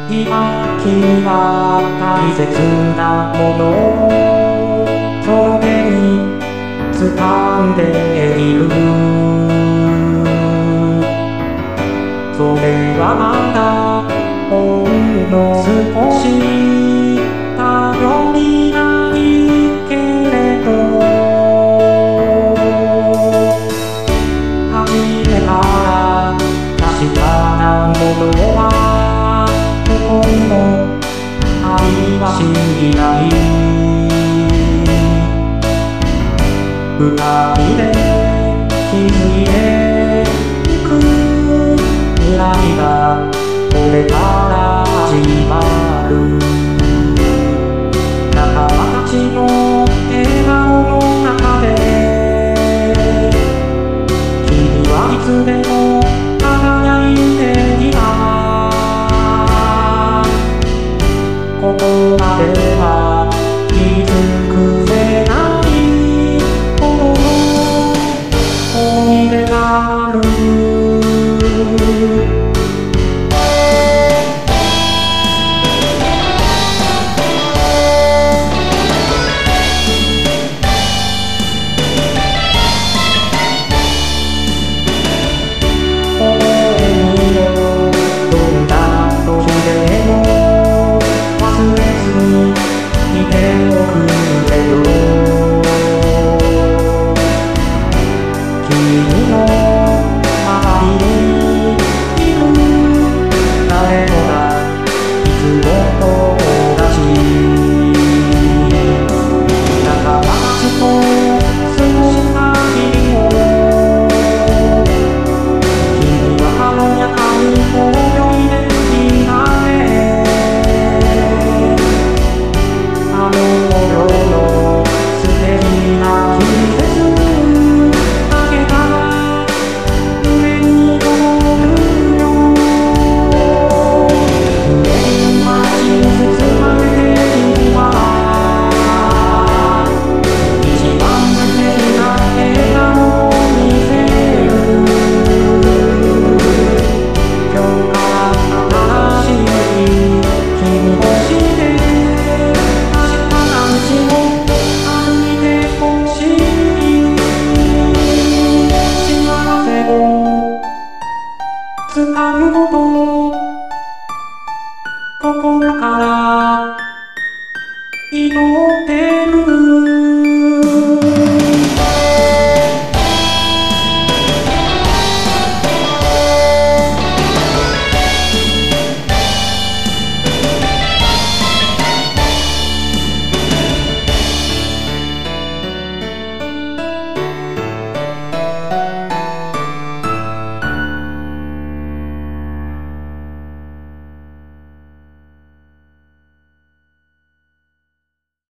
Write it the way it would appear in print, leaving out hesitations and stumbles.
今君は大切なものをその手に掴んでいる。それはまだほんの少し頼りないけれど、初めから確かなものはどこにもありはしない。二人で築いていく未来がこれから始まる。仲間たちの笑顔の中で君はいつでも輝いていた。ここまでは気づくせないほどの思い出がある。掴むこと